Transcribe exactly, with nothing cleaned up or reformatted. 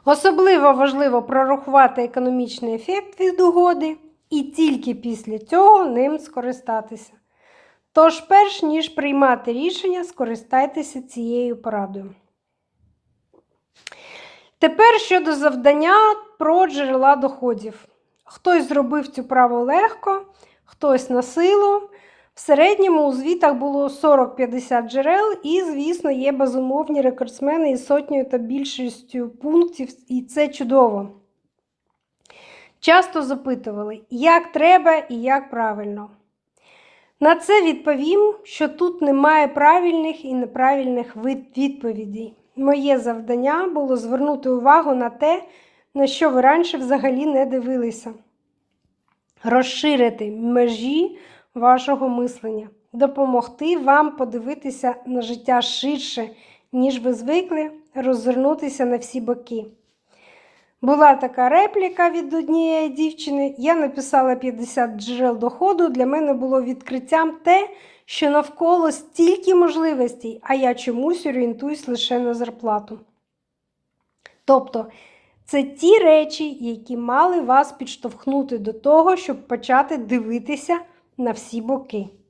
Особливо важливо прорахувати економічний ефект від угоди і тільки після цього ним скористатися. Тож, перш ніж приймати рішення, скористайтеся цією порадою. Тепер щодо завдання про джерела доходів. Хтось зробив цю праву легко, хтось на силу. В середньому у звітах було сорок-п'ятдесят джерел і, звісно, є безумовні рекордсмени із сотнею та більшістю пунктів, і це чудово. Часто запитували, як треба і як правильно. На це відповім, що тут немає правильних і неправильних відповідей. Моє завдання було звернути увагу на те, на що ви раніше взагалі не дивилися. Розширити межі вашого мислення, допомогти вам подивитися на життя ширше, ніж ви звикли, роззирнутися на всі боки. Була така репліка від однієї дівчини, я написала п'ятдесят джерел доходу, для мене було відкриттям те, що навколо стільки можливостей, а я чомусь орієнтуюсь лише на зарплату. Тобто, це ті речі, які мали вас підштовхнути до того, щоб почати дивитися на всі боки.